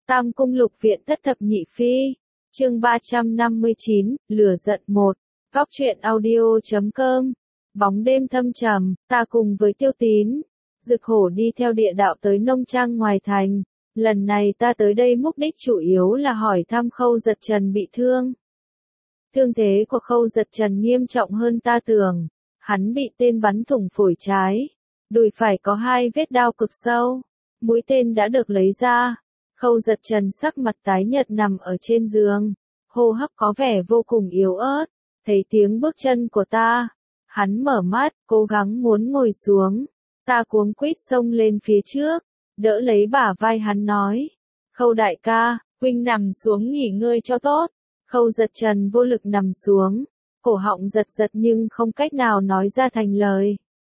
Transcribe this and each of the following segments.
Tam Cung Lục Viện Thất Thập Nhị Phi, chương 359, Lửa giận 1, Góc truyện audio.com. Bóng đêm thâm trầm, ta cùng với Tiêu Tín, Dực Hổ đi theo địa đạo tới nông trang ngoài thành. Lần này ta tới đây mục đích chủ yếu là hỏi thăm Khâu Giật Trần bị thương. Thương thế của Khâu Giật Trần nghiêm trọng hơn ta tưởng. Hắn bị tên bắn thủng phổi trái, đùi phải có 2 vết đao cực sâu, mũi tên đã được lấy ra. Khâu Giật Trần sắc mặt tái nhợt nằm ở trên giường, hô hấp có vẻ vô cùng yếu ớt. Thấy tiếng bước chân của ta, hắn mở mắt, cố gắng muốn ngồi xuống. Ta cuống quýt xông lên phía trước, đỡ lấy bả vai hắn nói: Khâu đại ca, huynh nằm xuống nghỉ ngơi cho tốt. Khâu Giật Trần vô lực nằm xuống, cổ họng giật giật nhưng không cách nào nói ra thành lời.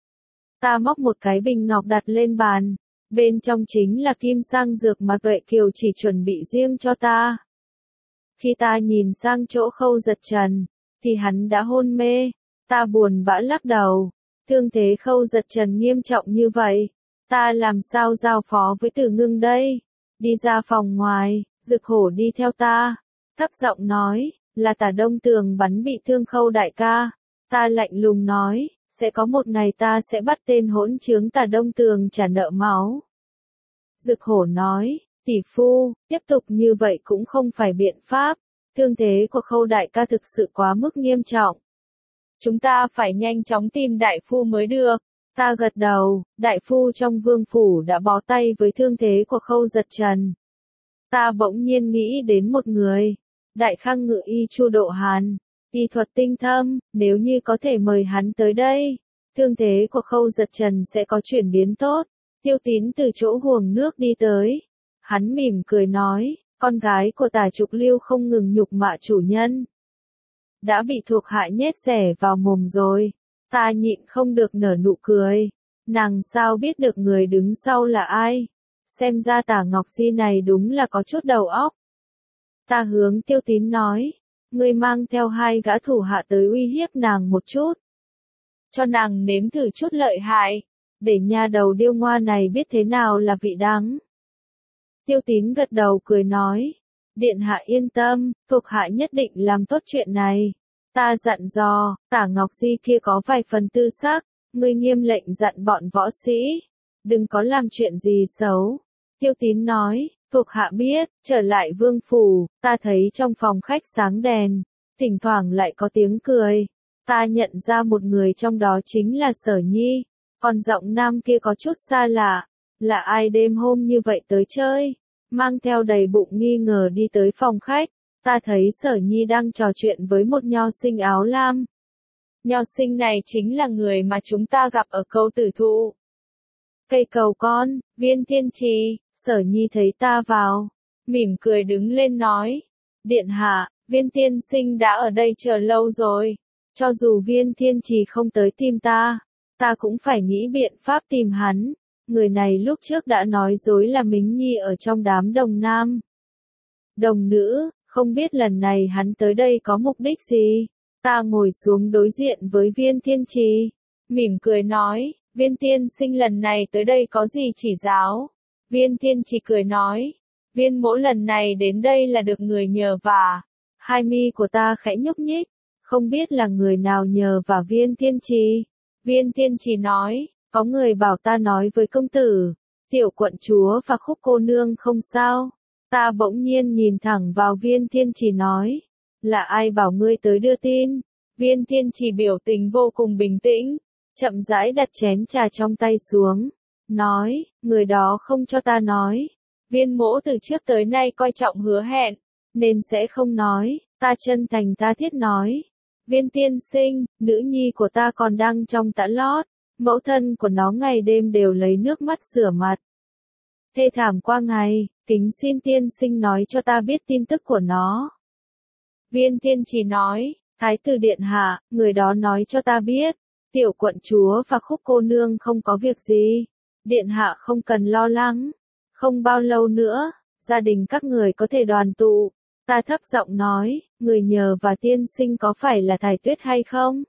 Ta móc một cái bình ngọc đặt lên bàn, bên trong chính là kim sang dược mà Tuệ Kiều chỉ chuẩn bị riêng cho ta. Khi ta nhìn sang chỗ Khâu Giật Trần, thì hắn đã hôn mê. Ta buồn bã lắc đầu, thương thế Khâu Giật Trần nghiêm trọng như vậy, ta làm sao giao phó với Tử Ngưng đây? Đi ra phòng ngoài, Dực Hổ đi theo ta, thấp giọng nói: là Tả Đông Tường bắn bị thương Khâu đại ca. Ta lạnh lùng nói: sẽ có một ngày ta sẽ bắt tên hỗn trướng Tả Đông Tường trả nợ máu. Dực Hổ nói: tỷ phu, tiếp tục như vậy cũng không phải biện pháp, thương thế của Khâu đại ca thực sự quá mức nghiêm trọng. Chúng ta phải nhanh chóng tìm đại phu mới được. Ta gật đầu, đại phu trong vương phủ đã bó tay với thương thế của Khâu Giật Trần. Ta bỗng nhiên nghĩ đến một người, Đại Khang Ngự Y Chu Độ Hàn, y thuật tinh thâm, nếu như có thể mời hắn tới đây, thương thế của Khâu Giật Trần sẽ có chuyển biến tốt. Tiêu Tín từ chỗ guồng nước đi tới, hắn mỉm cười nói: con gái của Tả Trục Lưu không ngừng nhục mạ chủ nhân, đã bị thuộc hạ nhét rẻ vào mồm rồi. Ta nhịn không được nở nụ cười, nàng sao biết được người đứng sau là ai? Xem ra Tả Ngọc Di này đúng là có chút đầu óc. Ta hướng Tiêu Tín nói: ngươi mang theo 2 gã thủ hạ tới uy hiếp nàng một chút, cho nàng nếm thử chút lợi hại, để nha đầu điêu ngoa này biết thế nào là vị đắng. Tiêu Tín gật đầu cười nói: điện hạ yên tâm, thuộc hạ nhất định làm tốt chuyện này. Ta dặn dò, Tả Ngọc Di kia có vài phần tư sắc, ngươi nghiêm lệnh dặn bọn võ sĩ, đừng có làm chuyện gì xấu. Tiêu Tín nói: thuộc hạ biết. Trở lại vương phủ, ta thấy trong phòng khách sáng đèn, thỉnh thoảng lại có tiếng cười. Ta nhận ra một người trong đó chính là Sở Nhi, còn giọng nam kia có chút xa lạ, là ai đêm hôm như vậy tới chơi? Mang theo đầy bụng nghi ngờ đi tới phòng khách, ta thấy Sở Nhi đang trò chuyện với một nho sinh áo lam. Nho sinh này chính là người mà chúng ta gặp ở Câu Tử Thụ. Cây cầu con, Viên Thiên Trì. Sở Nhi thấy ta vào, mỉm cười đứng lên nói: điện hạ, Viên tiên sinh đã ở đây chờ lâu rồi. Cho dù Viên Thiên Trì không tới tìm ta, ta cũng phải nghĩ biện pháp tìm hắn. Người này lúc trước đã nói dối là Mính Nhi ở trong đám đồng nam đồng nữ, không biết lần này hắn tới đây có mục đích gì. Ta ngồi xuống đối diện với Viên Thiên Trì, mỉm cười nói: Viên tiên sinh lần này tới đây có gì chỉ giáo? Viên Thiên Trì cười nói: Viên mỗ lần này đến đây là được người nhờ vả. Hai mi của ta khẽ nhúc nhích, không biết là người nào nhờ vả Viên Thiên Trì. Viên Thiên Trì nói: có người bảo ta nói với công tử, tiểu quận chúa và Khúc cô nương không sao. Ta bỗng nhiên nhìn thẳng vào Viên Thiên Trì nói: là ai bảo ngươi tới đưa tin? Viên Thiên Trì biểu tình vô cùng bình tĩnh, chậm rãi đặt chén trà trong tay xuống, nói: người đó không cho ta nói. Viên mỗ từ trước tới nay coi trọng hứa hẹn, nên sẽ không nói. Ta chân thành tha thiết nói: Viên tiên sinh, nữ nhi của ta còn đang trong tã lót, mẫu thân của nó ngày đêm đều lấy nước mắt rửa mặt, thê thảm qua ngày, kính xin tiên sinh nói cho ta biết tin tức của nó. Viên Thiên Trì nói: Thái tử điện hạ, người đó nói cho ta biết, tiểu quận chúa và Khúc cô nương không có việc gì. Điện hạ không cần lo lắng, không bao lâu nữa, gia đình các người có thể đoàn tụ. Ta thấp giọng nói: người nhờ và tiên sinh có phải là Thái Tuyết hay không?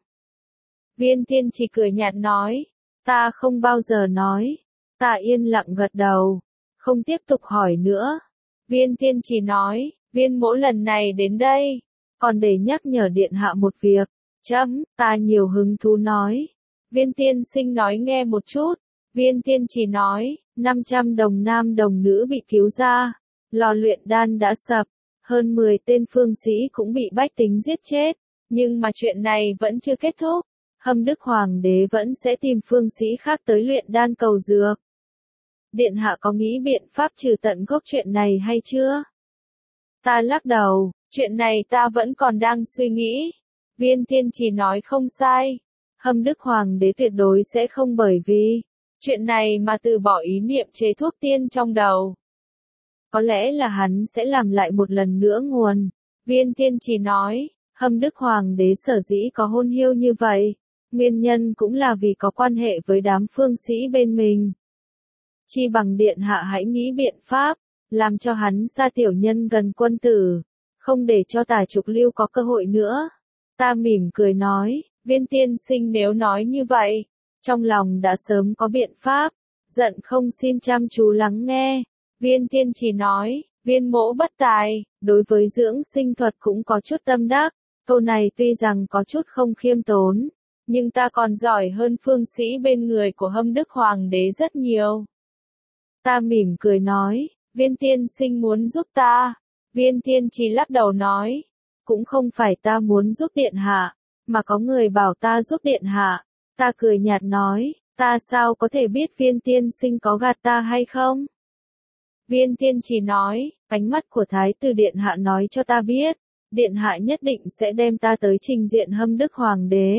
Viên Thiên Trì cười nhạt nói: ta không bao giờ nói. Ta yên lặng gật đầu, không tiếp tục hỏi nữa. Viên tiên trì nói, viên mỗ lần này đến đây, còn để nhắc nhở điện hạ một việc. Ta nhiều hứng thú nói. Viên tiên sinh nói nghe một chút. Viên tiên trì nói, 500 đồng nam đồng nữ bị cứu ra, lò luyện đan đã sập, hơn 10 tên phương sĩ cũng bị bách tính giết chết, nhưng mà chuyện này vẫn chưa kết thúc. Hâm Đức Hoàng đế vẫn sẽ tìm phương sĩ khác tới luyện đan cầu dược. Điện hạ có nghĩ biện pháp trừ tận gốc chuyện này hay chưa? Ta lắc đầu, chuyện này ta vẫn còn đang suy nghĩ. Viên tiên trì nói không sai. Hâm Đức Hoàng đế tuyệt đối sẽ không bởi vì chuyện này mà từ bỏ ý niệm chế thuốc tiên trong đầu. Có lẽ là hắn sẽ làm lại một lần nữa nguồn. Viên tiên trì nói, Hâm Đức Hoàng đế sở dĩ có hôn hiêu như vậy, nguyên nhân cũng là vì có quan hệ với đám phương sĩ bên mình. Chi bằng điện hạ hãy nghĩ biện pháp, làm cho hắn xa tiểu nhân gần quân tử, không để cho Tả Trục Lưu có cơ hội nữa. Ta mỉm cười nói, viên tiên sinh nếu nói như vậy, trong lòng đã sớm có biện pháp, giận không xin chăm chú lắng nghe. Viên tiên trì nói, viên mỗ bất tài, đối với dưỡng sinh thuật cũng có chút tâm đắc, câu này tuy rằng có chút không khiêm tốn, nhưng ta còn giỏi hơn phương sĩ bên người của Hâm Đức Hoàng đế rất nhiều. Ta mỉm cười nói, viên tiên sinh muốn giúp ta. Viên tiên trì lắc đầu nói, cũng không phải ta muốn giúp điện hạ, mà có người bảo ta giúp điện hạ. Ta cười nhạt nói, ta sao có thể biết viên tiên sinh có gạt ta hay không? Viên tiên trì nói, ánh mắt của Thái tử điện hạ nói cho ta biết, điện hạ nhất định sẽ đem ta tới trình diện Hâm Đức Hoàng đế.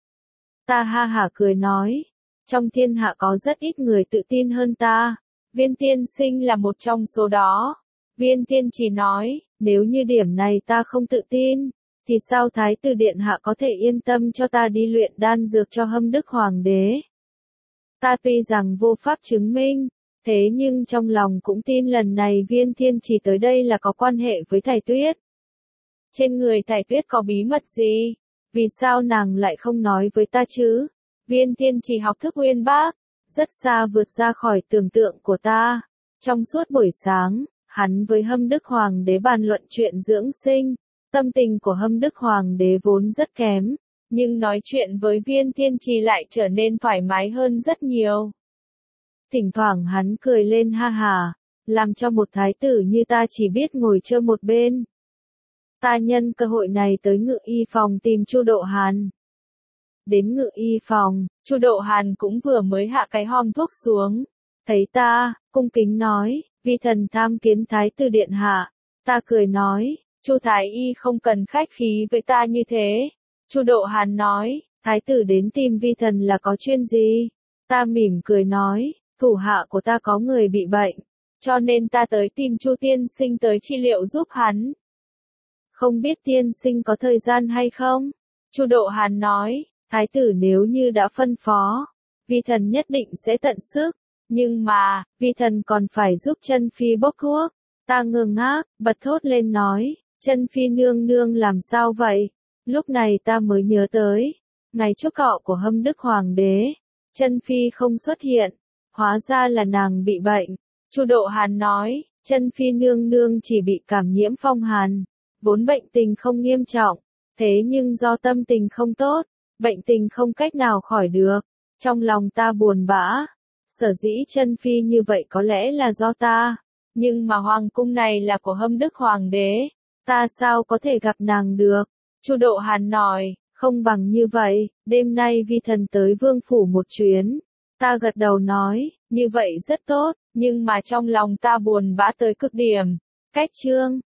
Ta ha hả cười nói, trong thiên hạ có rất ít người tự tin hơn ta, viên tiên sinh là một trong số đó. Viên tiên trì nói, nếu như điểm này ta không tự tin, thì sao Thái tử điện hạ có thể yên tâm cho ta đi luyện đan dược cho Hâm Đức Hoàng đế? Ta tuy rằng vô pháp chứng minh, thế nhưng trong lòng cũng tin lần này viên tiên trì tới đây là có quan hệ với Thải Tuyết. Trên người Thải Tuyết có bí mật gì? Vì sao nàng lại không nói với ta chứ? Viên tiên trì học thức uyên bác, rất xa vượt ra khỏi tưởng tượng của ta. Trong suốt buổi sáng, hắn với Hâm Đức Hoàng đế bàn luận chuyện dưỡng sinh. Tâm tình của Hâm Đức Hoàng đế vốn rất kém, nhưng nói chuyện với viên tiên trì lại trở nên thoải mái hơn rất nhiều. Thỉnh thoảng hắn cười lên ha hà, làm cho một thái tử như ta chỉ biết ngồi chơi một bên. Ta nhân cơ hội này tới Ngự Y phòng tìm Chu Độ Hàn. Đến Ngự Y phòng, Chu Độ Hàn cũng vừa mới hạ cái hòm thuốc xuống. Thấy ta, cung kính nói, vi thần tham kiến Thái tử điện hạ. Ta cười nói, Chu Thái Y không cần khách khí với ta như thế. Chu Độ Hàn nói, Thái tử đến tìm vi thần là có chuyện gì? Ta mỉm cười nói, thủ hạ của ta có người bị bệnh, cho nên ta tới tìm Chu tiên sinh tới trị liệu giúp hắn. Không biết tiên sinh có thời gian hay không? Chu Độ Hàn nói, Thái tử nếu như đã phân phó, vi thần nhất định sẽ tận sức, nhưng mà, vi thần còn phải giúp Chân Phi bốc thuốc. Ta ngơ ngác, bật thốt lên nói, Chân Phi nương nương làm sao vậy? Lúc này ta mới nhớ tới, ngày chúc thọ của Hâm Đức Hoàng đế, Chân Phi không xuất hiện, hóa ra là nàng bị bệnh. Chu Độ Hàn nói, Chân Phi nương nương chỉ bị cảm nhiễm phong hàn, vốn bệnh tình không nghiêm trọng, thế nhưng do tâm tình không tốt, bệnh tình không cách nào khỏi được. Trong lòng ta buồn bã, sở dĩ Chân Phi như vậy có lẽ là do ta, nhưng mà hoàng cung này là của Hâm Đức Hoàng đế, ta sao có thể gặp nàng được? Chu Độ Hàn nói, không bằng như vậy, đêm nay vi thần tới vương phủ một chuyến. Ta gật đầu nói, như vậy rất tốt, nhưng mà trong lòng ta buồn bã tới cực điểm. Cách chương